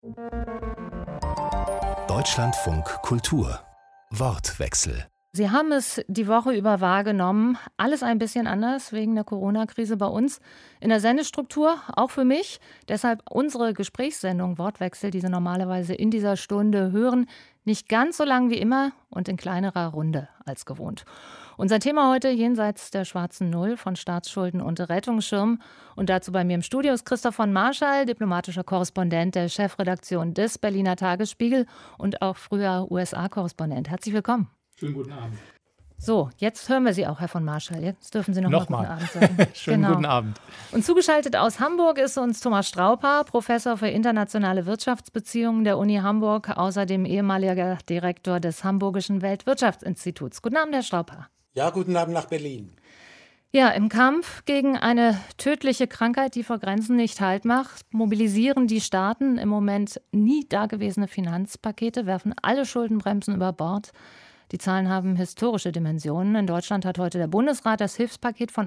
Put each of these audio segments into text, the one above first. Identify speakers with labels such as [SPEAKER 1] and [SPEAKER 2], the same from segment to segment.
[SPEAKER 1] Deutschlandfunk Kultur Wortwechsel.
[SPEAKER 2] Sie haben es die Woche über wahrgenommen. Alles ein bisschen anders wegen der Corona-Krise bei uns in der Sendestruktur, auch für mich. Deshalb unsere Gesprächssendung Wortwechsel, die Sie normalerweise in dieser Stunde hören, nicht ganz so lang wie immer und in kleinerer Runde als gewohnt. Unser Thema heute jenseits der schwarzen Null von Staatsschulden und Rettungsschirm. Und dazu bei mir im Studio ist Christoph von Marschall, diplomatischer Korrespondent der Chefredaktion des Berliner Tagesspiegel und auch früher USA-Korrespondent. Herzlich willkommen.
[SPEAKER 3] Schönen guten Abend.
[SPEAKER 2] So, jetzt hören wir Sie auch, Herr von Marschall. Jetzt dürfen Sie noch mal guten Abend sagen.
[SPEAKER 3] Schönen Guten Abend.
[SPEAKER 2] Und zugeschaltet aus Hamburg ist uns Thomas Strauper, Professor für internationale Wirtschaftsbeziehungen der Uni Hamburg, außerdem ehemaliger Direktor des Hamburgischen Weltwirtschaftsinstituts. Guten Abend, Herr Strauper.
[SPEAKER 4] Ja, guten Abend nach Berlin.
[SPEAKER 2] Ja, im Kampf gegen eine tödliche Krankheit, die vor Grenzen nicht Halt macht, mobilisieren die Staaten im Moment nie dagewesene Finanzpakete, werfen alle Schuldenbremsen über Bord. Die Zahlen haben historische Dimensionen. In Deutschland hat heute der Bundesrat das Hilfspaket von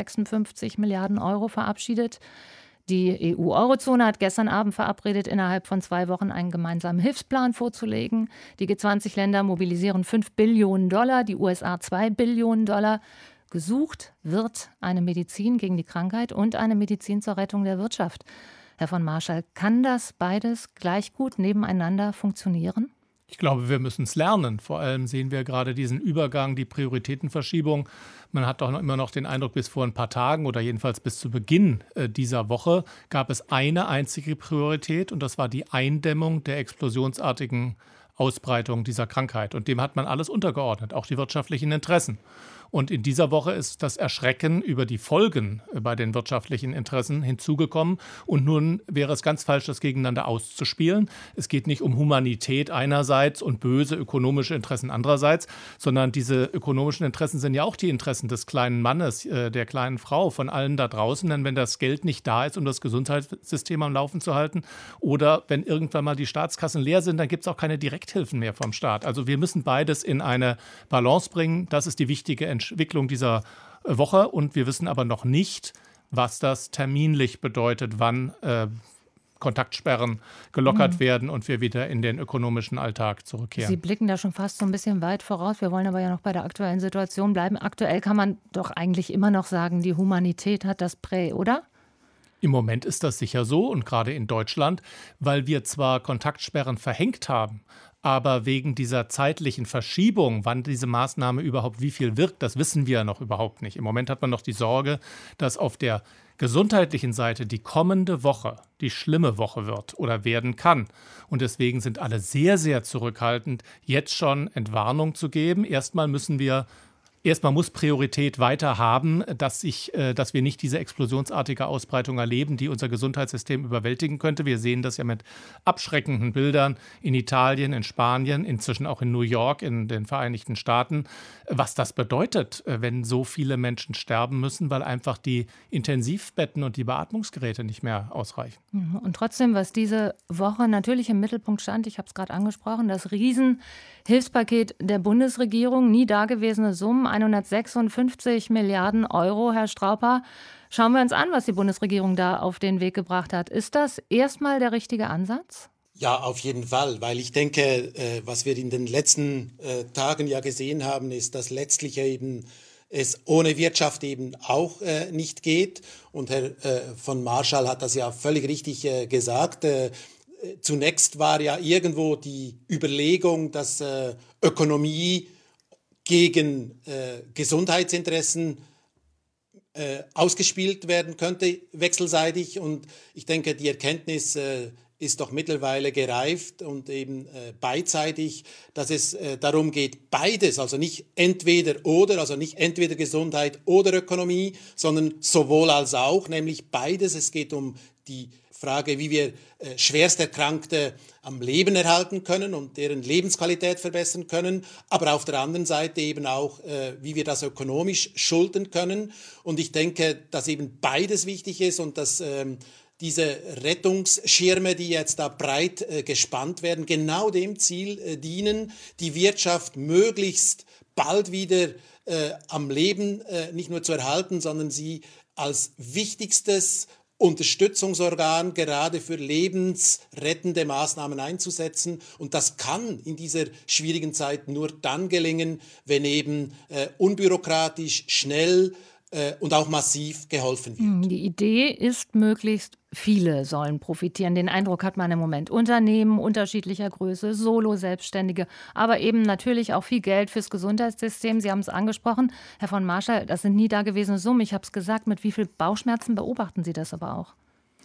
[SPEAKER 2] 156 Milliarden Euro verabschiedet. Die EU-Eurozone hat gestern Abend verabredet, innerhalb von 2 Wochen einen gemeinsamen Hilfsplan vorzulegen. Die G20-Länder mobilisieren $5 Billionen, die USA $2 Billionen. Gesucht wird eine Medizin gegen die Krankheit und eine Medizin zur Rettung der Wirtschaft. Herr von Marschall, kann das beides gleich gut nebeneinander funktionieren?
[SPEAKER 3] Ich glaube, wir müssen es lernen. Vor allem sehen wir gerade diesen Übergang, die Prioritätenverschiebung. Man hat doch immer noch den Eindruck, bis vor ein paar Tagen oder jedenfalls bis zu Beginn dieser Woche gab es eine einzige Priorität und das war die Eindämmung der explosionsartigen Ausbreitung dieser Krankheit. Und dem hat man alles untergeordnet, auch die wirtschaftlichen Interessen. Und in dieser Woche ist das Erschrecken über die Folgen bei den wirtschaftlichen Interessen hinzugekommen. Und nun wäre es ganz falsch, das gegeneinander auszuspielen. Es geht nicht um Humanität einerseits und böse ökonomische Interessen andererseits, sondern diese ökonomischen Interessen sind ja auch die Interessen des kleinen Mannes, der kleinen Frau, von allen da draußen. Denn wenn das Geld nicht da ist, um das Gesundheitssystem am Laufen zu halten oder wenn irgendwann mal die Staatskassen leer sind, dann gibt es auch keine Direkthilfen mehr vom Staat. Also wir müssen beides in eine Balance bringen. Das ist die wichtige Entwicklung dieser Woche und wir wissen aber noch nicht, was das terminlich bedeutet, wann Kontaktsperren gelockert werden und wir wieder in den ökonomischen Alltag zurückkehren.
[SPEAKER 2] Sie blicken da schon fast so ein bisschen weit voraus. Wir wollen aber ja noch bei der aktuellen Situation bleiben. Aktuell kann man doch eigentlich immer noch sagen, die Humanität hat das Prä, oder?
[SPEAKER 3] Im Moment ist das sicher so und gerade in Deutschland, weil wir zwar Kontaktsperren verhängt haben, aber wegen dieser zeitlichen Verschiebung, wann diese Maßnahme überhaupt wie viel wirkt, das wissen wir noch überhaupt nicht. Im Moment hat man noch die Sorge, dass auf der gesundheitlichen Seite die kommende Woche die schlimme Woche wird oder werden kann. Und deswegen sind alle sehr, sehr zurückhaltend, jetzt schon Entwarnung zu geben. Erstmal muss Priorität weiter haben, dass wir nicht diese explosionsartige Ausbreitung erleben, die unser Gesundheitssystem überwältigen könnte. Wir sehen das ja mit abschreckenden Bildern in Italien, in Spanien, inzwischen auch in New York, in den Vereinigten Staaten. Was das bedeutet, wenn so viele Menschen sterben müssen, weil einfach die Intensivbetten und die Beatmungsgeräte nicht mehr ausreichen.
[SPEAKER 2] Und trotzdem, was diese Woche natürlich im Mittelpunkt stand, ich habe es gerade angesprochen, das Riesenhilfspaket der Bundesregierung, nie dagewesene Summen, 156 Milliarden Euro, Herr Strauper. Schauen wir uns an, was die Bundesregierung da auf den Weg gebracht hat. Ist das erstmal der richtige Ansatz?
[SPEAKER 4] Ja, auf jeden Fall, weil ich denke, was wir in den letzten Tagen ja gesehen haben, ist, dass letztlich eben es ohne Wirtschaft eben auch nicht geht. Und Herr von Marschall hat das ja völlig richtig gesagt. Zunächst war ja irgendwo die Überlegung, dass Ökonomie gegen Gesundheitsinteressen ausgespielt werden könnte, wechselseitig. Und ich denke, die Erkenntnis ist doch mittlerweile gereift und eben beidseitig, dass es darum geht, beides, also nicht entweder oder, also nicht entweder Gesundheit oder Ökonomie, sondern sowohl als auch, nämlich beides. Es geht um die Frage, wie wir Schwersterkrankte am Leben erhalten können und deren Lebensqualität verbessern können, aber auf der anderen Seite eben auch, wie wir das ökonomisch schultern können. Und ich denke, dass eben beides wichtig ist und dass diese Rettungsschirme, die jetzt da breit gespannt werden, genau dem Ziel dienen, die Wirtschaft möglichst bald wieder am Leben nicht nur zu erhalten, sondern sie als wichtigstes Unterstützungsorgan gerade für lebensrettende Maßnahmen einzusetzen. Und das kann in dieser schwierigen Zeit nur dann gelingen, wenn eben unbürokratisch, schnell und auch massiv geholfen wird.
[SPEAKER 2] Die Idee ist, möglichst viele sollen profitieren. Den Eindruck hat man im Moment. Unternehmen unterschiedlicher Größe, Solo-Selbstständige, aber eben natürlich auch viel Geld fürs Gesundheitssystem. Sie haben es angesprochen, Herr von Marschall, das sind nie dagewesene Summen. Ich habe es gesagt, mit wie viel Bauchschmerzen beobachten Sie das aber auch?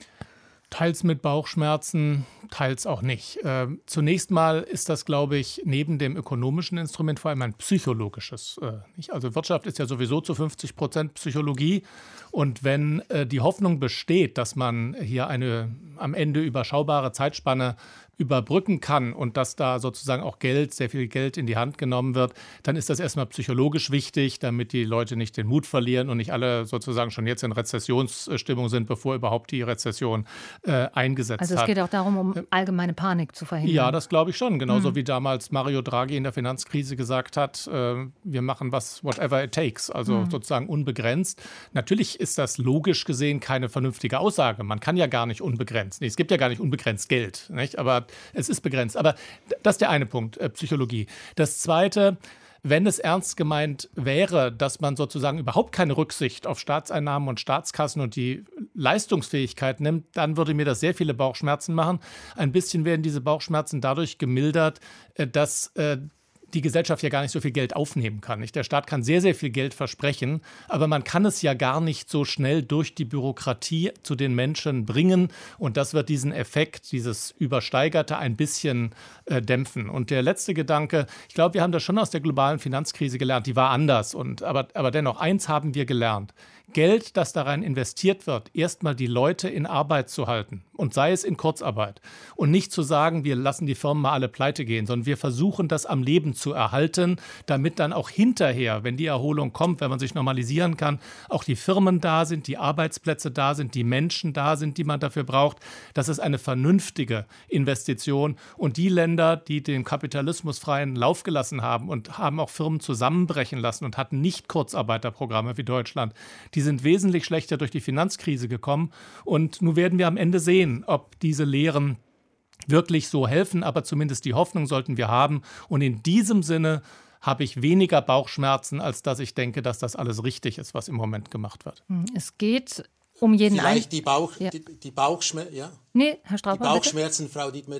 [SPEAKER 3] Teils mit Bauchschmerzen, teils auch nicht. Zunächst mal ist das, glaube ich, neben dem ökonomischen Instrument vor allem ein psychologisches. Nicht? Also Wirtschaft ist ja sowieso zu 50% Psychologie. Und wenn die Hoffnung besteht, dass man hier eine am Ende überschaubare Zeitspanne überbrücken kann und dass da sozusagen auch sehr viel Geld in die Hand genommen wird, dann ist das erstmal psychologisch wichtig, damit die Leute nicht den Mut verlieren und nicht alle sozusagen schon jetzt in Rezessionsstimmung sind, bevor überhaupt die Rezession eingesetzt hat.
[SPEAKER 2] Also es geht auch darum, um allgemeine Panik zu verhindern.
[SPEAKER 3] Ja, das glaube ich schon. Genauso wie damals Mario Draghi in der Finanzkrise gesagt hat, wir machen whatever it takes, also sozusagen unbegrenzt. Natürlich ist das logisch gesehen keine vernünftige Aussage. Man kann ja gar nicht unbegrenzt. Nee, es gibt ja gar nicht unbegrenzt Geld, nicht? Aber es ist begrenzt. Aber das ist der eine Punkt, Psychologie. Das zweite, wenn es ernst gemeint wäre, dass man sozusagen überhaupt keine Rücksicht auf Staatseinnahmen und Staatskassen und die Leistungsfähigkeit nimmt, dann würde mir das sehr viele Bauchschmerzen machen. Ein bisschen werden diese Bauchschmerzen dadurch gemildert, dass die Gesellschaft ja gar nicht so viel Geld aufnehmen kann. Nicht? Der Staat kann sehr, sehr viel Geld versprechen, aber man kann es ja gar nicht so schnell durch die Bürokratie zu den Menschen bringen. Und das wird diesen Effekt, dieses Übersteigerte, ein bisschen dämpfen. Und der letzte Gedanke, ich glaube, wir haben das schon aus der globalen Finanzkrise gelernt, die war anders. Aber dennoch, eins haben wir gelernt. Geld, das darin investiert wird, erstmal die Leute in Arbeit zu halten und sei es in Kurzarbeit und nicht zu sagen, wir lassen die Firmen mal alle pleite gehen, sondern wir versuchen, das am Leben zu erhalten, damit dann auch hinterher, wenn die Erholung kommt, wenn man sich normalisieren kann, auch die Firmen da sind, die Arbeitsplätze da sind, die Menschen da sind, die man dafür braucht. Das ist eine vernünftige Investition und die Länder, die den Kapitalismus freien Lauf gelassen haben und haben auch Firmen zusammenbrechen lassen und hatten nicht Kurzarbeiterprogramme wie Deutschland, die sind wesentlich schlechter durch die Finanzkrise gekommen. Und nun werden wir am Ende sehen, ob diese Lehren wirklich so helfen. Aber zumindest die Hoffnung sollten wir haben. Und in diesem Sinne habe ich weniger Bauchschmerzen, als dass ich denke, dass das alles richtig ist, was im Moment gemacht wird.
[SPEAKER 2] Es geht um jeden
[SPEAKER 4] Vielleicht die Bauchschmerzen, ja?
[SPEAKER 2] Nee, Herr Straubmann,
[SPEAKER 4] die Bauchschmerzen, Frau Dittmer,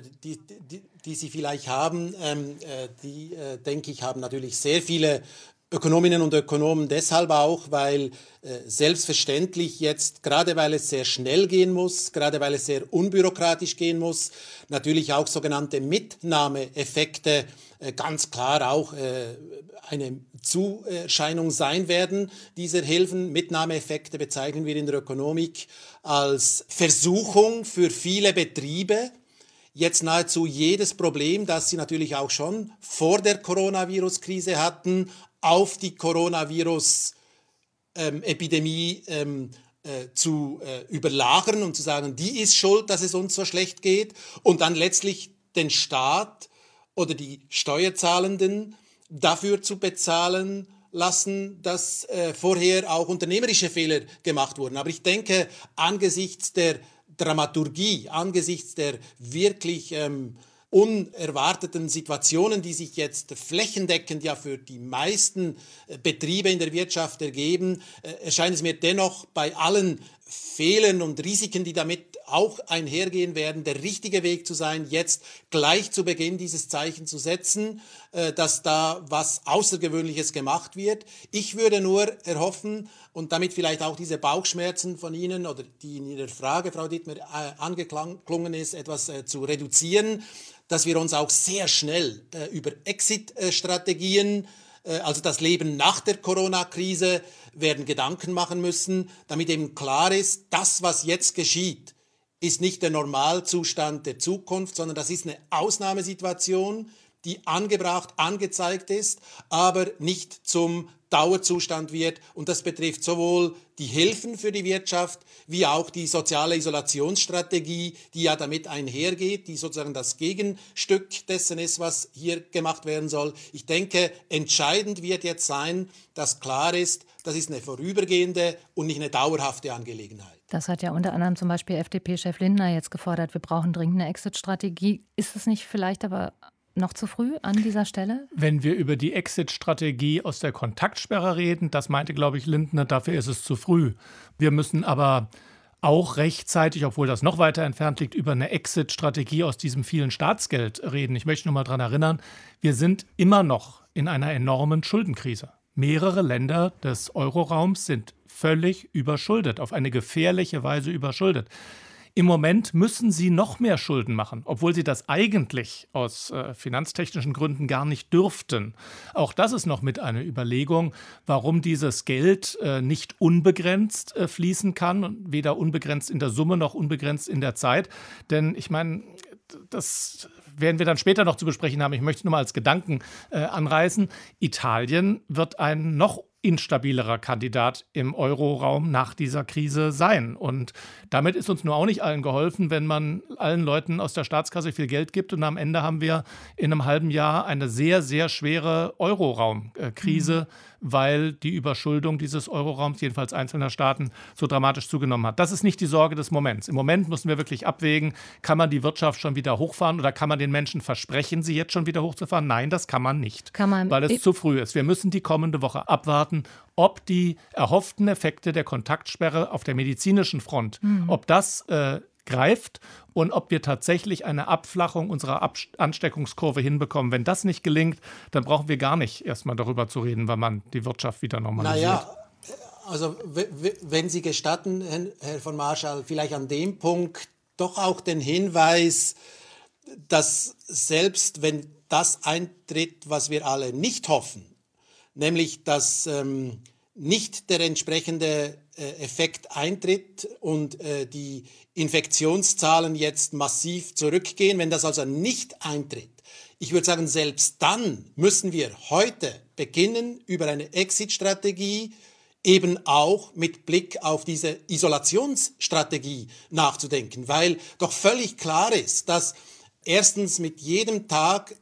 [SPEAKER 4] die Sie vielleicht haben, denke ich, haben natürlich sehr viele Ökonominnen und Ökonomen deshalb auch, weil selbstverständlich jetzt, gerade weil es sehr schnell gehen muss, gerade weil es sehr unbürokratisch gehen muss, natürlich auch sogenannte Mitnahmeeffekte ganz klar auch eine Zuerscheinung sein werden dieser Hilfen. Mitnahmeeffekte bezeichnen wir in der Ökonomik als Versuchung für viele Betriebe, jetzt nahezu jedes Problem, das sie natürlich auch schon vor der Coronavirus-Krise hatten, auf die Coronavirus-Epidemie zu überlagern und zu sagen, die ist schuld, dass es uns so schlecht geht und dann letztlich den Staat oder die Steuerzahlenden dafür zu bezahlen lassen, dass vorher auch unternehmerische Fehler gemacht wurden. Aber ich denke, angesichts der Dramaturgie, angesichts der wirklich unerwarteten Situationen, die sich jetzt flächendeckend ja für die meisten Betriebe in der Wirtschaft ergeben, erscheint es mir dennoch bei allen Fehlern und Risiken, die damit auch einhergehen werden, der richtige Weg zu sein, jetzt gleich zu Beginn dieses Zeichen zu setzen, dass da was Außergewöhnliches gemacht wird. Ich würde nur erhoffen, und damit vielleicht auch diese Bauchschmerzen von Ihnen oder die in Ihrer Frage, Frau Dittmer, angeklungen ist, etwas zu reduzieren, dass wir uns auch sehr schnell über Exit-Strategien, also das Leben nach der Corona-Krise, werden Gedanken machen müssen, damit eben klar ist, das, was jetzt geschieht, ist nicht der Normalzustand der Zukunft, sondern das ist eine Ausnahmesituation, die angebracht, angezeigt ist, aber nicht zum Dauerzustand wird. Und das betrifft sowohl die Hilfen für die Wirtschaft wie auch die soziale Isolationsstrategie, die ja damit einhergeht, die sozusagen das Gegenstück dessen ist, was hier gemacht werden soll. Ich denke, entscheidend wird jetzt sein, dass klar ist, das ist eine vorübergehende und nicht eine dauerhafte Angelegenheit.
[SPEAKER 2] Das hat ja unter anderem zum Beispiel FDP-Chef Lindner jetzt gefordert. Wir brauchen dringend eine Exit-Strategie. Ist es nicht vielleicht aber noch zu früh an dieser Stelle?
[SPEAKER 3] Wenn wir über die Exit-Strategie aus der Kontaktsperre reden, das meinte, glaube ich, Lindner, dafür ist es zu früh. Wir müssen aber auch rechtzeitig, obwohl das noch weiter entfernt liegt, über eine Exit-Strategie aus diesem vielen Staatsgeld reden. Ich möchte nur mal daran erinnern, wir sind immer noch in einer enormen Schuldenkrise. Mehrere Länder des Euroraums sind völlig überschuldet, auf eine gefährliche Weise überschuldet. Im Moment müssen sie noch mehr Schulden machen, obwohl sie das eigentlich aus finanztechnischen Gründen gar nicht dürften. Auch das ist noch mit einer Überlegung, warum dieses Geld nicht unbegrenzt fließen kann, weder unbegrenzt in der Summe noch unbegrenzt in der Zeit. Denn ich meine, das werden wir dann später noch zu besprechen haben. Ich möchte es nur mal als Gedanken anreißen. Italien wird ein noch instabilerer Kandidat im Euroraum nach dieser Krise sein. Und damit ist uns nur auch nicht allen geholfen, wenn man allen Leuten aus der Staatskasse viel Geld gibt. Und am Ende haben wir in einem halben Jahr eine sehr, sehr schwere Euroraum-Krise, weil die Überschuldung dieses Euroraums, jedenfalls einzelner Staaten, so dramatisch zugenommen hat. Das ist nicht die Sorge des Moments. Im Moment müssen wir wirklich abwägen, kann man die Wirtschaft schon wieder hochfahren oder kann man den Menschen versprechen, sie jetzt schon wieder hochzufahren? Nein, das kann man nicht, weil es zu früh ist. Wir müssen die kommende Woche abwarten, ob die erhofften Effekte der Kontaktsperre auf der medizinischen Front, ob das greift und ob wir tatsächlich eine Abflachung unserer Ansteckungskurve hinbekommen. Wenn das nicht gelingt, dann brauchen wir gar nicht erstmal darüber zu reden, weil man die Wirtschaft wieder normalisiert.
[SPEAKER 4] Naja, also wenn Sie gestatten, Herr von Marschall, vielleicht an dem Punkt doch auch den Hinweis, dass selbst wenn das eintritt, was wir alle nicht hoffen, nämlich dass nicht der entsprechende Effekt eintritt und die Infektionszahlen jetzt massiv zurückgehen, wenn das also nicht eintritt. Ich würde sagen, selbst dann müssen wir heute beginnen, über eine Exit-Strategie eben auch mit Blick auf diese Isolationsstrategie nachzudenken, weil doch völlig klar ist, dass erstens mit jedem Tag,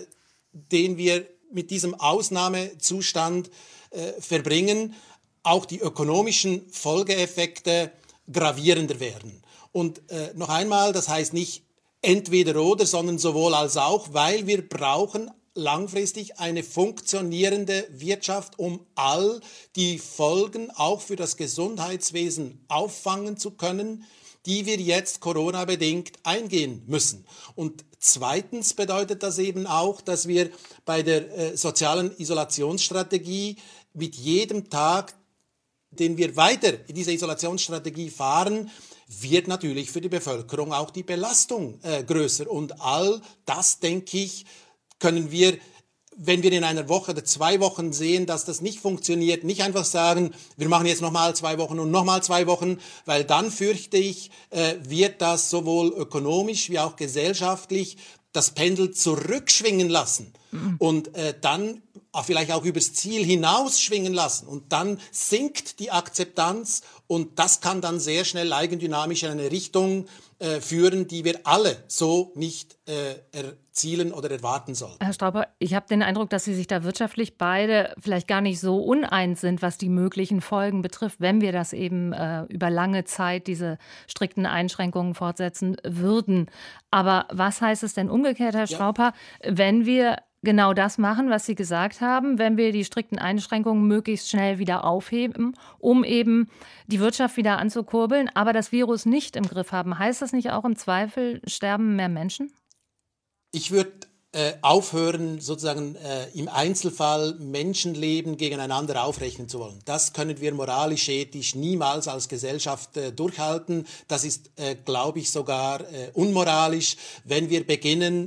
[SPEAKER 4] den wir mit diesem Ausnahmezustand verbringen, auch die ökonomischen Folgeeffekte gravierender werden. Und noch einmal, das heißt nicht entweder oder, sondern sowohl als auch, weil wir brauchen langfristig eine funktionierende Wirtschaft, um all die Folgen auch für das Gesundheitswesen auffangen zu können, die wir jetzt Corona-bedingt eingehen müssen. Und zweitens bedeutet das eben auch, dass wir bei der sozialen Isolationsstrategie mit jedem Tag, den wir weiter in dieser Isolationsstrategie fahren, wird natürlich für die Bevölkerung auch die Belastung größer. Und all das, denke ich, können wir, wenn wir in einer Woche oder 2 Wochen sehen, dass das nicht funktioniert, nicht einfach sagen, wir machen jetzt nochmal 2 Wochen und nochmal 2 Wochen, weil dann, fürchte ich, wird das sowohl ökonomisch wie auch gesellschaftlich das Pendel zurückschwingen lassen und dann vielleicht auch übers Ziel hinausschwingen lassen. Und dann sinkt die Akzeptanz und das kann dann sehr schnell eigendynamisch in eine Richtung führen, die wir alle so nicht erzielen oder erwarten sollten.
[SPEAKER 2] Herr Strauber, ich habe den Eindruck, dass Sie sich da wirtschaftlich beide vielleicht gar nicht so uneins sind, was die möglichen Folgen betrifft, wenn wir das eben über lange Zeit, diese strikten Einschränkungen fortsetzen würden. Aber was heißt es denn umgekehrt, Herr Strauber, wenn wir genau das machen, was Sie gesagt haben, wenn wir die strikten Einschränkungen möglichst schnell wieder aufheben, um eben die Wirtschaft wieder anzukurbeln, aber das Virus nicht im Griff haben? Heißt das nicht auch im Zweifel, sterben mehr Menschen?
[SPEAKER 4] Ich würde aufhören, sozusagen im Einzelfall Menschenleben gegeneinander aufrechnen zu wollen. Das können wir moralisch, ethisch niemals als Gesellschaft durchhalten. Das ist, glaube ich, sogar unmoralisch, wenn wir beginnen,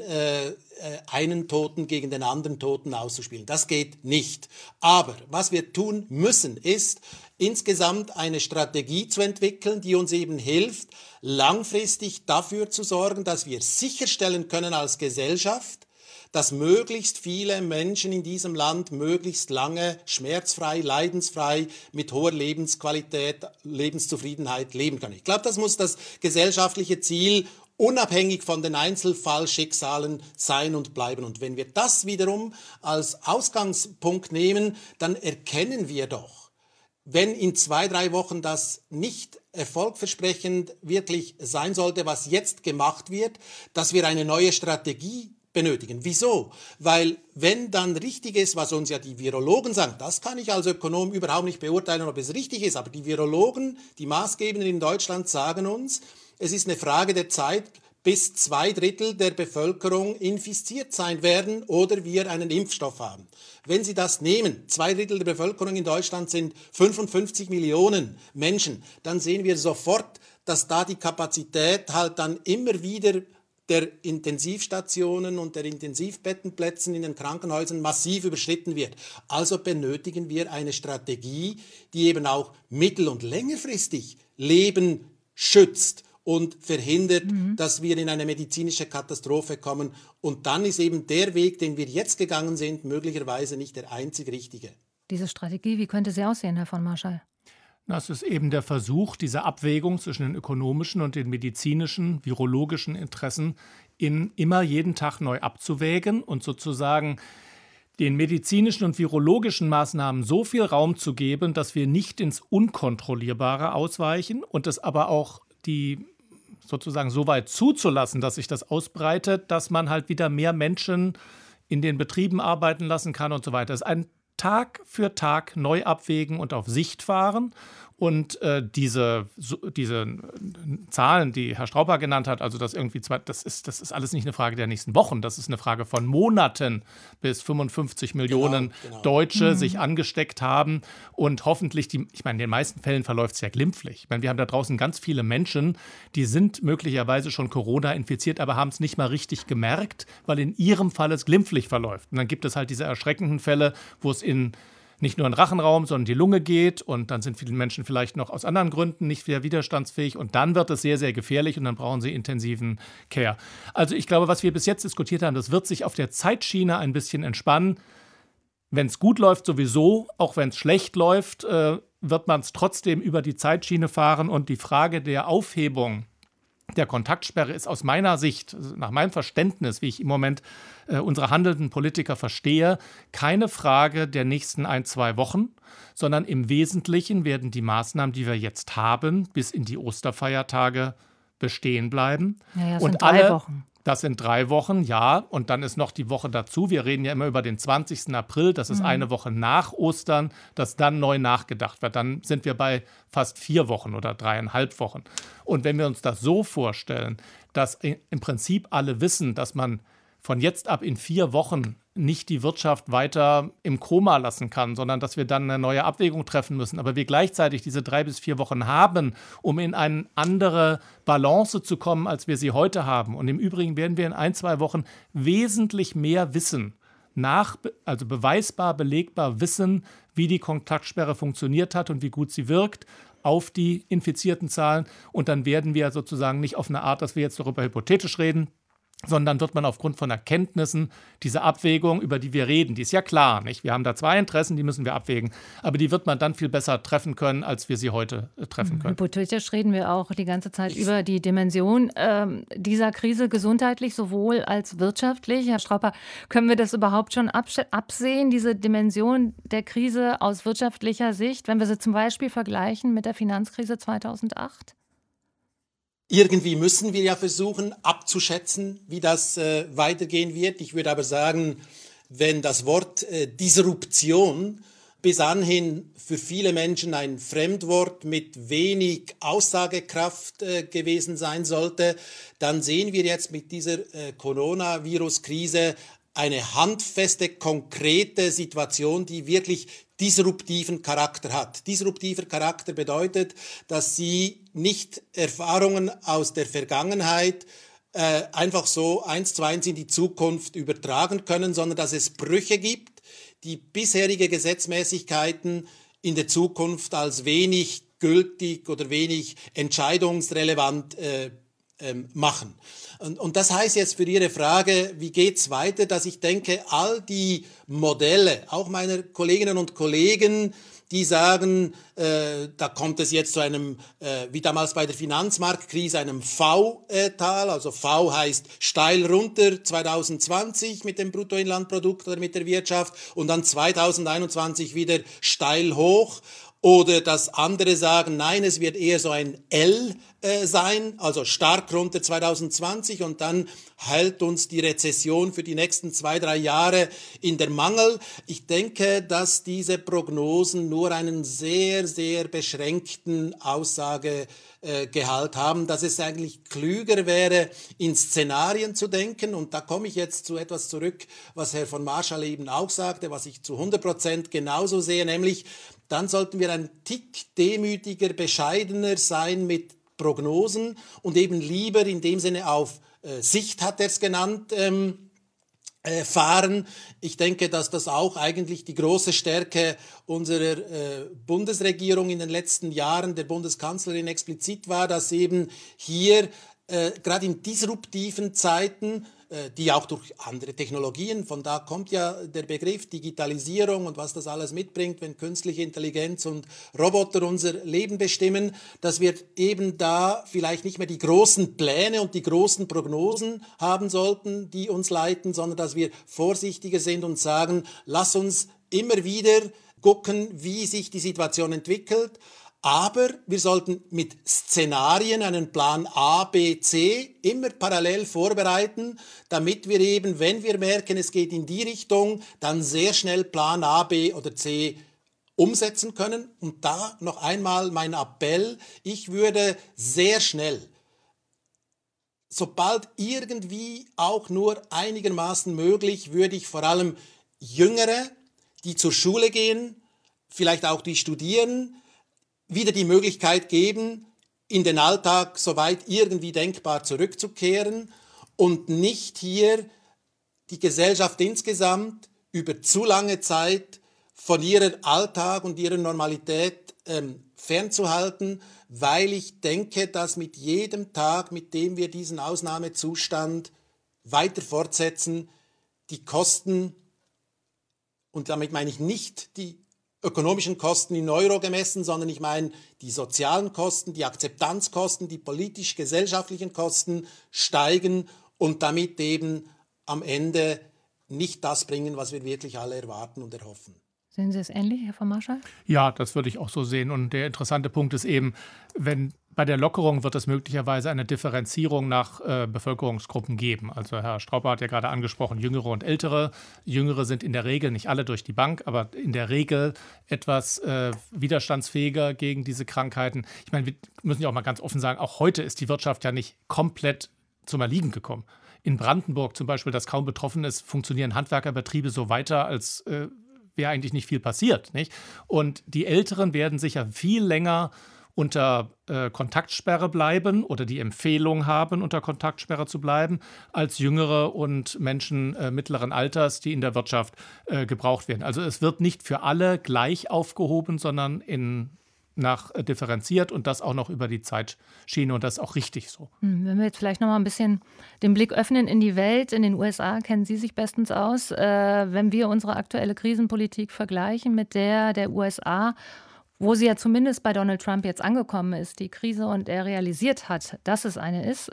[SPEAKER 4] einen Toten gegen den anderen Toten auszuspielen. Das geht nicht. Aber was wir tun müssen, ist insgesamt eine Strategie zu entwickeln, die uns eben hilft, langfristig dafür zu sorgen, dass wir sicherstellen können als Gesellschaft, dass möglichst viele Menschen in diesem Land möglichst lange schmerzfrei, leidensfrei, mit hoher Lebensqualität, Lebenszufriedenheit leben können. Ich glaube, das muss das gesellschaftliche Ziel unabhängig von den Einzelfallschicksalen sein und bleiben. Und wenn wir das wiederum als Ausgangspunkt nehmen, dann erkennen wir doch, wenn in 2, 3 Wochen das nicht erfolgversprechend wirklich sein sollte, was jetzt gemacht wird, dass wir eine neue Strategie benötigen. Wieso? Weil wenn dann richtig ist, was uns ja die Virologen sagen, das kann ich als Ökonom überhaupt nicht beurteilen, ob es richtig ist, aber die Virologen, die Maßgebenden in Deutschland sagen uns, es ist eine Frage der Zeit, bis 2/3 der Bevölkerung infiziert sein werden oder wir einen Impfstoff haben. Wenn Sie das nehmen, 2/3 der Bevölkerung in Deutschland sind 55 Millionen Menschen, dann sehen wir sofort, dass da die Kapazität halt dann immer wieder der Intensivstationen und der Intensivbettenplätzen in den Krankenhäusern massiv überschritten wird. Also benötigen wir eine Strategie, die eben auch mittel- und längerfristig Leben schützt und verhindert, dass wir in eine medizinische Katastrophe kommen. Und dann ist eben der Weg, den wir jetzt gegangen sind, möglicherweise nicht der einzig richtige.
[SPEAKER 2] Diese Strategie, wie könnte sie aussehen, Herr von Marschall?
[SPEAKER 3] Das ist eben der Versuch, diese Abwägung zwischen den ökonomischen und den medizinischen, virologischen Interessen immer jeden Tag neu abzuwägen und sozusagen den medizinischen und virologischen Maßnahmen so viel Raum zu geben, dass wir nicht ins Unkontrollierbare ausweichen und es aber auch die sozusagen so weit zuzulassen, dass sich das ausbreitet, dass man halt wieder mehr Menschen in den Betrieben arbeiten lassen kann und so weiter. Das ist ein Tag für Tag neu abwägen und auf Sicht fahren. Und diese Zahlen, die Herr Strauper genannt hat, also das ist alles nicht eine Frage der nächsten Wochen, das ist eine Frage von Monaten, bis 55 Millionen Deutsche sich angesteckt haben und hoffentlich, ich meine, in den meisten Fällen verläuft es ja glimpflich. Ich meine, wir haben da draußen ganz viele Menschen, die sind möglicherweise schon Corona infiziert, aber haben es nicht mal richtig gemerkt, weil in ihrem Fall es glimpflich verläuft. Und dann gibt es halt diese erschreckenden Fälle, wo es nicht nur in den Rachenraum, sondern die Lunge geht und dann sind viele Menschen vielleicht noch aus anderen Gründen nicht wieder widerstandsfähig und dann wird es sehr, sehr gefährlich und dann brauchen sie intensiven Care. Also ich glaube, was wir bis jetzt diskutiert haben, das wird sich auf der Zeitschiene ein bisschen entspannen. Wenn es gut läuft sowieso, auch wenn es schlecht läuft, wird man es trotzdem über die Zeitschiene fahren und die Frage der Aufhebung der Kontaktsperre ist aus meiner Sicht, nach meinem Verständnis, wie ich im Moment unsere handelnden Politiker verstehe, keine Frage der nächsten 1-2 Wochen, sondern im Wesentlichen werden die Maßnahmen, die wir jetzt haben, bis in die Osterfeiertage bestehen bleiben.
[SPEAKER 2] Ja, das
[SPEAKER 3] und
[SPEAKER 2] sind 3 Wochen.
[SPEAKER 3] Das sind 3 Wochen, ja. Und dann ist noch die Woche dazu. Wir reden ja immer über den 20. April. Das ist eine Woche nach Ostern, dass dann neu nachgedacht wird. Dann sind wir bei fast 4 Wochen oder 3,5 Wochen. Und wenn wir uns das so vorstellen, dass im Prinzip alle wissen, dass man von jetzt ab in 4 Wochen nicht die Wirtschaft weiter im Koma lassen kann, sondern dass wir dann eine neue Abwägung treffen müssen, aber wir gleichzeitig diese 3 bis 4 Wochen haben, um in eine andere Balance zu kommen, als wir sie heute haben. Und im Übrigen werden wir in 1-2 Wochen wesentlich mehr wissen, also beweisbar, belegbar wissen, wie die Kontaktsperre funktioniert hat und wie gut sie wirkt auf die infizierten Zahlen. Und dann werden wir sozusagen nicht auf eine Art, dass wir jetzt darüber hypothetisch reden, sondern wird man aufgrund von Erkenntnissen diese Abwägung, über die wir reden, die ist ja klar, nicht? Wir haben da 2 Interessen, die müssen wir abwägen, aber die wird man dann viel besser treffen können, als wir sie heute treffen können.
[SPEAKER 2] Hypothetisch reden wir auch die ganze Zeit über die Dimension dieser Krise, gesundheitlich sowohl als wirtschaftlich. Herr Strauper, können wir das überhaupt schon absehen, diese Dimension der Krise aus wirtschaftlicher Sicht, wenn wir sie zum Beispiel vergleichen mit der Finanzkrise 2008?
[SPEAKER 4] Irgendwie müssen wir ja versuchen abzuschätzen, wie das weitergehen wird. Ich würde aber sagen, wenn das Wort Disruption bis anhin für viele Menschen ein Fremdwort mit wenig Aussagekraft gewesen sein sollte, dann sehen wir jetzt mit dieser Coronavirus-Krise eine handfeste, konkrete Situation, die wirklich disruptiven Charakter hat. Disruptiver Charakter bedeutet, dass Sie nicht Erfahrungen aus der Vergangenheit einfach so 1:1 in die Zukunft übertragen können, sondern dass es Brüche gibt, die bisherige Gesetzmäßigkeiten in der Zukunft als wenig gültig oder wenig entscheidungsrelevant machen. Und das heißt jetzt für Ihre Frage, wie geht's weiter, dass ich denke, all die Modelle, auch meiner Kolleginnen und Kollegen, die sagen, da kommt es jetzt zu einem, wie damals bei der Finanzmarktkrise, einem V-Tal, also V heißt steil runter 2020 mit dem Bruttoinlandprodukt oder mit der Wirtschaft und dann 2021 wieder steil hoch. Oder dass andere sagen, nein, es wird eher so ein L sein, also stark runter 2020 und dann hält uns die Rezession für die nächsten 2-3 Jahre in der Mangel. Ich denke, dass diese Prognosen nur einen sehr, sehr beschränkten Aussagegehalt haben, dass es eigentlich klüger wäre, in Szenarien zu denken. Und da komme ich jetzt zu etwas zurück, was Herr von Marschall eben auch sagte, was ich zu 100% genauso sehe, nämlich dann sollten wir ein Tick demütiger, bescheidener sein mit Prognosen und eben lieber in dem Sinne auf Sicht, hat er es genannt, fahren. Ich denke, dass das auch eigentlich die große Stärke unserer Bundesregierung in den letzten Jahren, der Bundeskanzlerin explizit war, dass eben hier gerade in disruptiven Zeiten, die auch durch andere Technologien, von da kommt ja der Begriff Digitalisierung und was das alles mitbringt, wenn künstliche Intelligenz und Roboter unser Leben bestimmen, dass wir eben da vielleicht nicht mehr die großen Pläne und die großen Prognosen haben sollten, die uns leiten, sondern dass wir vorsichtiger sind und sagen, lass uns immer wieder gucken, wie sich die Situation entwickelt. Aber wir sollten mit Szenarien einen Plan A, B, C immer parallel vorbereiten, damit wir eben, wenn wir merken, es geht in die Richtung, dann sehr schnell Plan A, B oder C umsetzen können. Und da noch einmal mein Appell, ich würde sehr schnell, sobald irgendwie auch nur einigermaßen möglich, würde ich vor allem Jüngere, die zur Schule gehen, vielleicht auch die studieren, wieder die Möglichkeit geben, in den Alltag soweit irgendwie denkbar zurückzukehren und nicht hier die Gesellschaft insgesamt über zu lange Zeit von ihrem Alltag und ihrer Normalität fernzuhalten, weil ich denke, dass mit jedem Tag, mit dem wir diesen Ausnahmezustand weiter fortsetzen, die Kosten, und damit meine ich nicht die ökonomischen Kosten in Euro gemessen, sondern ich meine die sozialen Kosten, die Akzeptanzkosten, die politisch-gesellschaftlichen Kosten steigen und damit eben am Ende nicht das bringen, was wir wirklich alle erwarten und erhoffen.
[SPEAKER 2] Sehen Sie es ähnlich, Herr von Marschall?
[SPEAKER 3] Ja, das würde ich auch so sehen. Und der interessante Punkt ist eben, wenn bei der Lockerung wird es möglicherweise eine Differenzierung nach Bevölkerungsgruppen geben. Also Herr Strauper hat ja gerade angesprochen, Jüngere und Ältere. Jüngere sind in der Regel, nicht alle durch die Bank, aber in der Regel etwas widerstandsfähiger gegen diese Krankheiten. Ich meine, wir müssen ja auch mal ganz offen sagen, auch heute ist die Wirtschaft ja nicht komplett zum Erliegen gekommen. In Brandenburg zum Beispiel, das kaum betroffen ist, funktionieren Handwerkerbetriebe so weiter, als wäre eigentlich nicht viel passiert, nicht? Und die Älteren werden sicher viel länger unter Kontaktsperre bleiben oder die Empfehlung haben, unter Kontaktsperre zu bleiben, als Jüngere und Menschen mittleren Alters, die in der Wirtschaft gebraucht werden. Also es wird nicht für alle gleich aufgehoben, sondern nach differenziert und das auch noch über die Zeitschiene und das ist auch richtig so.
[SPEAKER 2] Wenn wir jetzt vielleicht noch mal ein bisschen den Blick öffnen in die Welt, in den USA kennen Sie sich bestens aus, wenn wir unsere aktuelle Krisenpolitik vergleichen mit der USA, wo sie ja zumindest bei Donald Trump jetzt angekommen ist, die Krise, und er realisiert hat, dass es eine ist.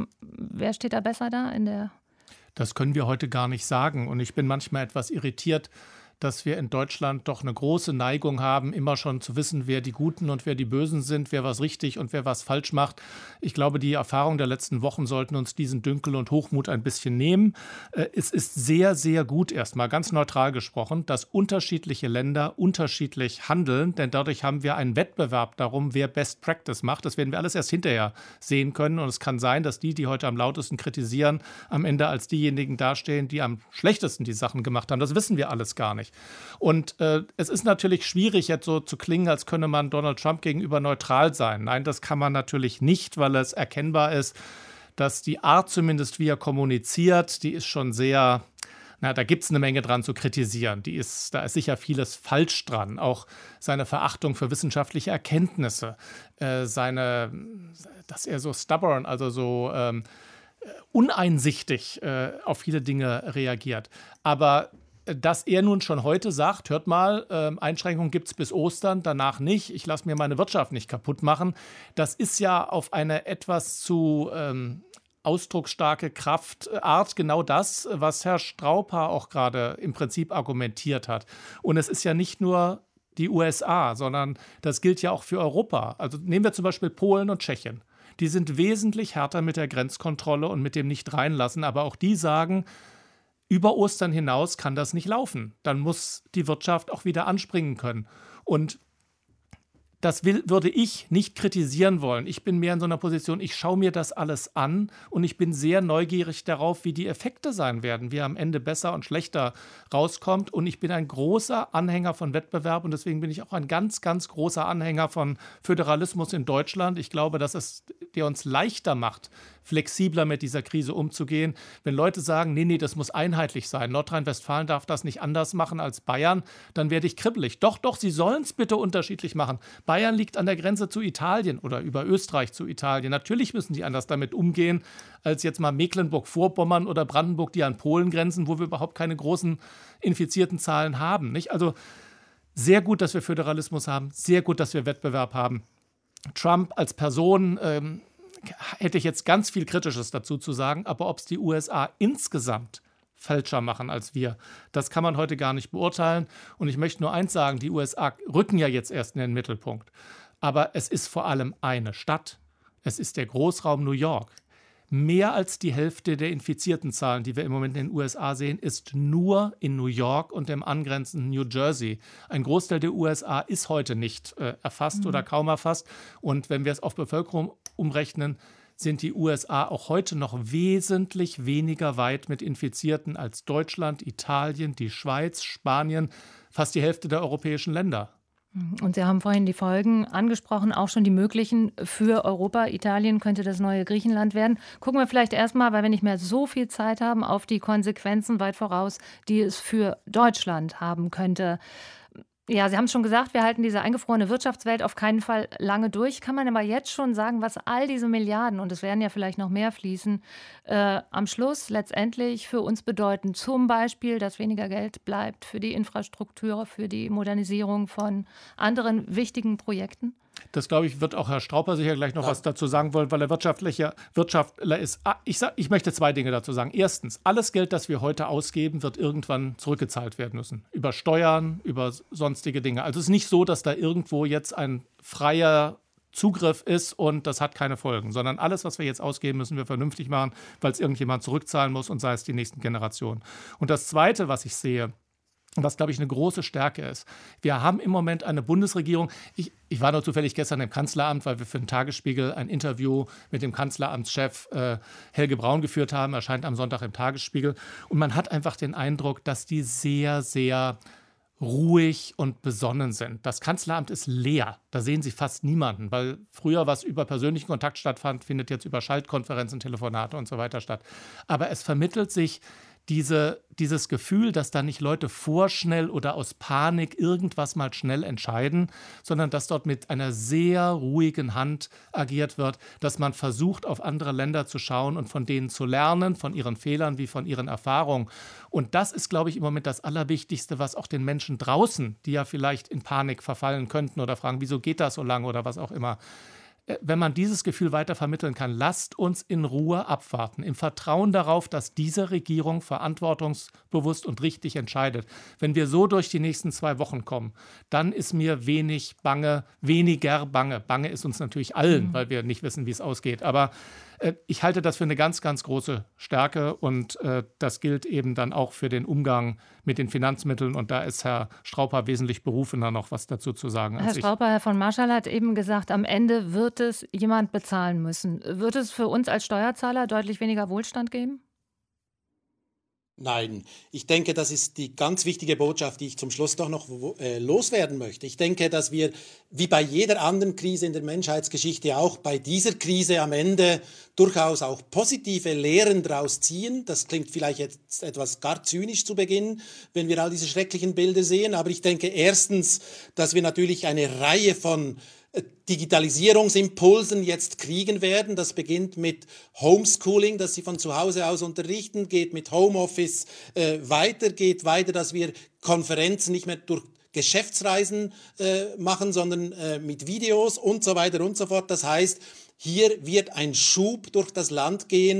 [SPEAKER 2] Wer steht da besser da in der?
[SPEAKER 3] Das können wir heute gar nicht sagen und ich bin manchmal etwas irritiert, dass wir in Deutschland doch eine große Neigung haben, immer schon zu wissen, wer die Guten und wer die Bösen sind, wer was richtig und wer was falsch macht. Ich glaube, die Erfahrungen der letzten Wochen sollten uns diesen Dünkel und Hochmut ein bisschen nehmen. Es ist sehr, sehr gut, erstmal ganz neutral gesprochen, dass unterschiedliche Länder unterschiedlich handeln, denn dadurch haben wir einen Wettbewerb darum, wer Best Practice macht. Das werden wir alles erst hinterher sehen können und es kann sein, dass die heute am lautesten kritisieren, am Ende als diejenigen dastehen, die am schlechtesten die Sachen gemacht haben. Das wissen wir alles gar nicht. Und es ist natürlich schwierig, jetzt so zu klingen, als könne man Donald Trump gegenüber neutral sein. Nein, das kann man natürlich nicht, weil es erkennbar ist, dass die Art zumindest, wie er kommuniziert, die ist schon sehr, da gibt es eine Menge dran zu kritisieren. Da ist sicher vieles falsch dran. Auch seine Verachtung für wissenschaftliche Erkenntnisse, dass er so stubborn, also so uneinsichtig auf viele Dinge reagiert. Aber dass er nun schon heute sagt, hört mal, Einschränkungen gibt es bis Ostern, danach nicht, ich lasse mir meine Wirtschaft nicht kaputt machen, das ist ja auf eine etwas zu ausdrucksstarke Kraftart genau das, was Herr Strauper auch gerade im Prinzip argumentiert hat. Und es ist ja nicht nur die USA, sondern das gilt ja auch für Europa. Also nehmen wir zum Beispiel Polen und Tschechien. Die sind wesentlich härter mit der Grenzkontrolle und mit dem Nicht-Reinlassen, aber auch die sagen, über Ostern hinaus kann das nicht laufen. Dann muss die Wirtschaft auch wieder anspringen können. Und das würde ich nicht kritisieren wollen. Ich bin mehr in so einer Position, ich schaue mir das alles an und ich bin sehr neugierig darauf, wie die Effekte sein werden, wie am Ende besser und schlechter rauskommt. Und ich bin ein großer Anhänger von Wettbewerb und deswegen bin ich auch ein ganz, ganz großer Anhänger von Föderalismus in Deutschland. Ich glaube, dass es der uns leichter macht, flexibler mit dieser Krise umzugehen. Wenn Leute sagen, nee, das muss einheitlich sein, Nordrhein-Westfalen darf das nicht anders machen als Bayern, dann werde ich kribbelig. Doch, Sie sollen es bitte unterschiedlich machen. Bayern liegt an der Grenze zu Italien oder über Österreich zu Italien. Natürlich müssen die anders damit umgehen, als jetzt mal Mecklenburg-Vorpommern oder Brandenburg, die an Polen grenzen, wo wir überhaupt keine großen infizierten Zahlen haben. Nicht? Also sehr gut, dass wir Föderalismus haben, sehr gut, dass wir Wettbewerb haben. Trump als Person hätte ich jetzt ganz viel Kritisches dazu zu sagen, aber ob es die USA insgesamt falscher machen als wir, das kann man heute gar nicht beurteilen. Und ich möchte nur eins sagen, die USA rücken ja jetzt erst in den Mittelpunkt. Aber es ist vor allem eine Stadt. Es ist der Großraum New York. Mehr als die Hälfte der infizierten Zahlen, die wir im Moment in den USA sehen, ist nur in New York und dem angrenzenden New Jersey. Ein Großteil der USA ist heute nicht erfasst oder kaum erfasst. Und wenn wir es auf Bevölkerung umrechnen, sind die USA auch heute noch wesentlich weniger weit mit Infizierten als Deutschland, Italien, die Schweiz, Spanien, fast die Hälfte der europäischen Länder.
[SPEAKER 2] Und Sie haben vorhin die Folgen angesprochen, auch schon die möglichen für Europa. Italien könnte das neue Griechenland werden. Gucken wir vielleicht erstmal, weil wir nicht mehr so viel Zeit haben, auf die Konsequenzen weit voraus, die es für Deutschland haben könnte. Ja, Sie haben es schon gesagt, wir halten diese eingefrorene Wirtschaftswelt auf keinen Fall lange durch. Kann man aber jetzt schon sagen, was all diese Milliarden, und es werden ja vielleicht noch mehr fließen, am Schluss letztendlich für uns bedeuten? Zum Beispiel, dass weniger Geld bleibt für die Infrastruktur, für die Modernisierung von anderen wichtigen Projekten?
[SPEAKER 3] Das, glaube ich, wird auch Herr Strauper sicher gleich noch was dazu sagen wollen, weil er Wirtschaftler ist. Ich möchte zwei Dinge dazu sagen. Erstens, alles Geld, das wir heute ausgeben, wird irgendwann zurückgezahlt werden müssen. Über Steuern, über sonstige Dinge. Also es ist nicht so, dass da irgendwo jetzt ein freier Zugriff ist und das hat keine Folgen, sondern alles, was wir jetzt ausgeben, müssen wir vernünftig machen, weil es irgendjemand zurückzahlen muss und sei es die nächsten Generationen. Und das Zweite, was ich sehe, was, glaube ich, eine große Stärke ist. Wir haben im Moment eine Bundesregierung. Ich war nur zufällig gestern im Kanzleramt, weil wir für den Tagesspiegel ein Interview mit dem Kanzleramtschef Helge Braun geführt haben. Erscheint am Sonntag im Tagesspiegel. Und man hat einfach den Eindruck, dass die sehr, sehr ruhig und besonnen sind. Das Kanzleramt ist leer. Da sehen Sie fast niemanden, weil früher was über persönlichen Kontakt stattfand, findet jetzt über Schaltkonferenzen, Telefonate und so weiter statt. Aber es vermittelt sich dieses Gefühl, dass da nicht Leute vorschnell oder aus Panik irgendwas mal schnell entscheiden, sondern dass dort mit einer sehr ruhigen Hand agiert wird, dass man versucht, auf andere Länder zu schauen und von denen zu lernen, von ihren Fehlern wie von ihren Erfahrungen. Und das ist, glaube ich, im Moment das Allerwichtigste, was auch den Menschen draußen, die ja vielleicht in Panik verfallen könnten oder fragen, wieso geht das so lange oder was auch immer, wenn man dieses Gefühl weiter vermitteln kann, lasst uns in Ruhe abwarten, im Vertrauen darauf, dass diese Regierung verantwortungsbewusst und richtig entscheidet. Wenn wir so durch die nächsten 2 Wochen kommen, dann ist mir weniger bange. Bange ist uns natürlich allen, weil wir nicht wissen, wie es ausgeht. Aber ich halte das für eine ganz, ganz große Stärke und das gilt eben dann auch für den Umgang mit den Finanzmitteln und da ist Herr Strauper wesentlich berufener, noch was dazu zu sagen.
[SPEAKER 2] Herr Strauper, Herr von Marschall hat eben gesagt, am Ende wird es jemand bezahlen müssen. Wird es für uns als Steuerzahler deutlich weniger Wohlstand geben?
[SPEAKER 4] Nein, ich denke, das ist die ganz wichtige Botschaft, die ich zum Schluss doch noch loswerden möchte. Ich denke, dass wir, wie bei jeder anderen Krise in der Menschheitsgeschichte, auch bei dieser Krise am Ende durchaus auch positive Lehren daraus ziehen. Das klingt vielleicht jetzt etwas gar zynisch zu Beginn, wenn wir all diese schrecklichen Bilder sehen. Aber ich denke erstens, dass wir natürlich eine Reihe von Digitalisierungsimpulsen jetzt kriegen werden. Das beginnt mit Homeschooling, dass sie von zu Hause aus unterrichten, geht mit Homeoffice geht weiter, dass wir Konferenzen nicht mehr durch Geschäftsreisen machen, sondern mit Videos und so weiter und so fort. Das heißt, hier wird ein Schub durch das Land gehen,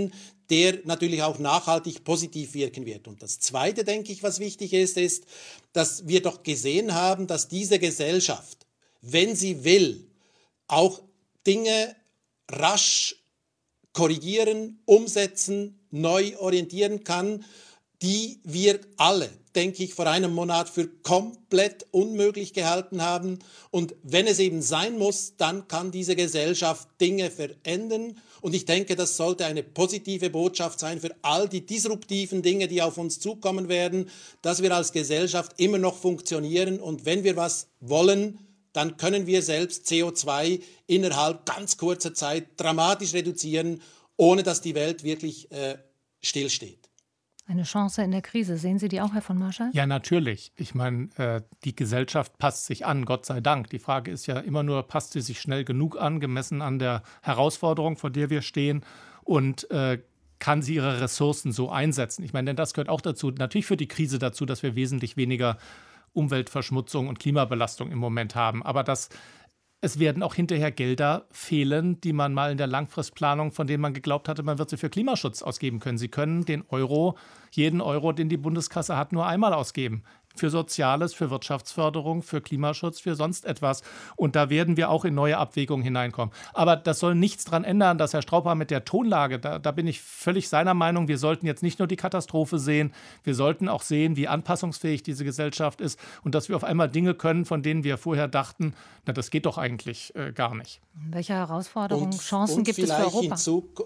[SPEAKER 4] der natürlich auch nachhaltig positiv wirken wird. Und das Zweite, denke ich, was wichtig ist, dass wir doch gesehen haben, dass diese Gesellschaft, wenn sie will, auch Dinge rasch korrigieren, umsetzen, neu orientieren kann, die wir alle, denke ich, vor einem Monat für komplett unmöglich gehalten haben. Und wenn es eben sein muss, dann kann diese Gesellschaft Dinge verändern. Und ich denke, das sollte eine positive Botschaft sein für all die disruptiven Dinge, die auf uns zukommen werden, dass wir als Gesellschaft immer noch funktionieren. Und wenn wir was wollen, dann können wir selbst CO2 innerhalb ganz kurzer Zeit dramatisch reduzieren, ohne dass die Welt wirklich stillsteht.
[SPEAKER 2] Eine Chance in der Krise. Sehen Sie die auch, Herr von Marschall?
[SPEAKER 3] Ja, natürlich. Ich meine, die Gesellschaft passt sich an, Gott sei Dank. Die Frage ist ja immer nur, passt sie sich schnell genug an, gemessen an der Herausforderung, vor der wir stehen, und kann sie ihre Ressourcen so einsetzen? Ich meine, denn das gehört auch dazu, natürlich für die Krise dazu, dass wir wesentlich weniger Umweltverschmutzung und Klimabelastung im Moment haben. Aber es werden auch hinterher Gelder fehlen, die man mal in der Langfristplanung, von denen man geglaubt hatte, man wird sie für Klimaschutz ausgeben können. Sie können jeden Euro, den die Bundeskasse hat, nur einmal ausgeben. Für Soziales, für Wirtschaftsförderung, für Klimaschutz, für sonst etwas. Und da werden wir auch in neue Abwägungen hineinkommen. Aber das soll nichts daran ändern, dass Herr Straubhaar mit der Tonlage, da bin ich völlig seiner Meinung, wir sollten jetzt nicht nur die Katastrophe sehen, wir sollten auch sehen, wie anpassungsfähig diese Gesellschaft ist und dass wir auf einmal Dinge können, von denen wir vorher dachten, na, das geht doch eigentlich gar nicht.
[SPEAKER 2] Welche Herausforderungen, Chancen gibt es für Europa?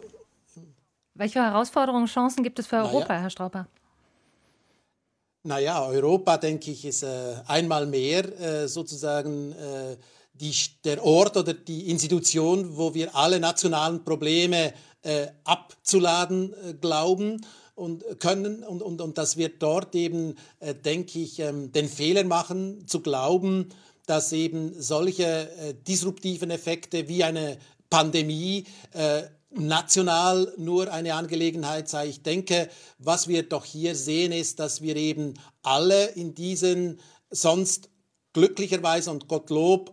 [SPEAKER 2] Welche Herausforderungen, Chancen gibt es für Europa, Herr Straubhaar?
[SPEAKER 4] Naja, Europa, denke ich, ist einmal mehr sozusagen der Ort oder die Institution, wo wir alle nationalen Probleme abzuladen glauben und können. Und dass wir dort eben, denke ich, den Fehler machen, zu glauben, dass eben solche disruptiven Effekte wie eine Pandemie national nur eine Angelegenheit sei. Ich denke, was wir doch hier sehen, ist, dass wir eben alle in diesen sonst glücklicherweise und Gottlob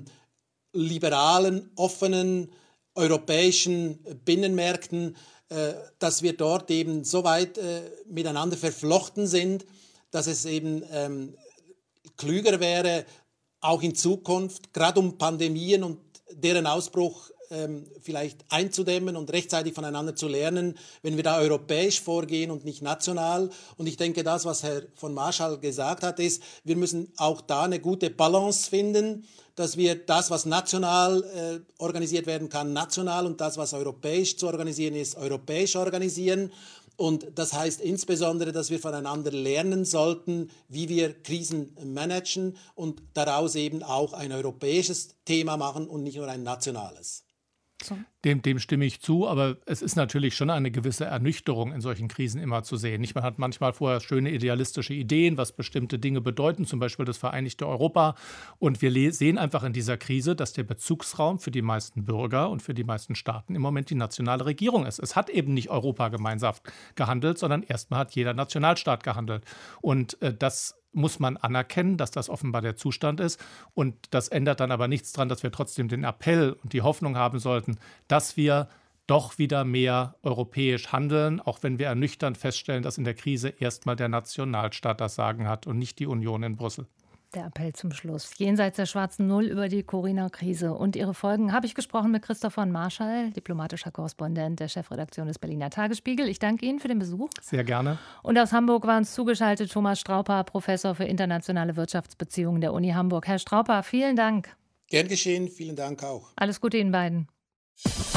[SPEAKER 4] liberalen, offenen europäischen Binnenmärkten, dass wir dort eben so weit miteinander verflochten sind, dass es eben klüger wäre, auch in Zukunft, gerade um Pandemien und deren Ausbruch vielleicht einzudämmen und rechtzeitig voneinander zu lernen, wenn wir da europäisch vorgehen und nicht national. Und ich denke, das, was Herr von Marschall gesagt hat, ist, wir müssen auch da eine gute Balance finden, dass wir das, was national organisiert werden kann, national, und das, was europäisch zu organisieren ist, europäisch organisieren. Und das heißt insbesondere, dass wir voneinander lernen sollten, wie wir Krisen managen und daraus eben auch ein europäisches Thema machen und nicht nur ein nationales.
[SPEAKER 3] Dem stimme ich zu, aber es ist natürlich schon eine gewisse Ernüchterung in solchen Krisen immer zu sehen. Man hat manchmal vorher schöne idealistische Ideen, was bestimmte Dinge bedeuten, zum Beispiel das vereinigte Europa. Und wir sehen einfach in dieser Krise, dass der Bezugsraum für die meisten Bürger und für die meisten Staaten im Moment die nationale Regierung ist. Es hat eben nicht Europa gemeinsam gehandelt, sondern erstmal hat jeder Nationalstaat gehandelt. Und das muss man anerkennen, dass das offenbar der Zustand ist. Und das ändert dann aber nichts daran, dass wir trotzdem den Appell und die Hoffnung haben sollten, dass wir doch wieder mehr europäisch handeln, auch wenn wir ernüchternd feststellen, dass in der Krise erstmal der Nationalstaat das Sagen hat und nicht die Union in Brüssel.
[SPEAKER 2] Der Appell zum Schluss. Jenseits der schwarzen Null über die Corona-Krise und ihre Folgen habe ich gesprochen mit Christoph von Marschall, diplomatischer Korrespondent der Chefredaktion des Berliner Tagesspiegel. Ich danke Ihnen für den Besuch.
[SPEAKER 3] Sehr gerne.
[SPEAKER 2] Und aus Hamburg waren uns zugeschaltet Thomas Straubhaar, Professor für internationale Wirtschaftsbeziehungen der Uni Hamburg. Herr Straubhaar, vielen Dank.
[SPEAKER 4] Gern geschehen, vielen Dank auch.
[SPEAKER 2] Alles Gute Ihnen beiden.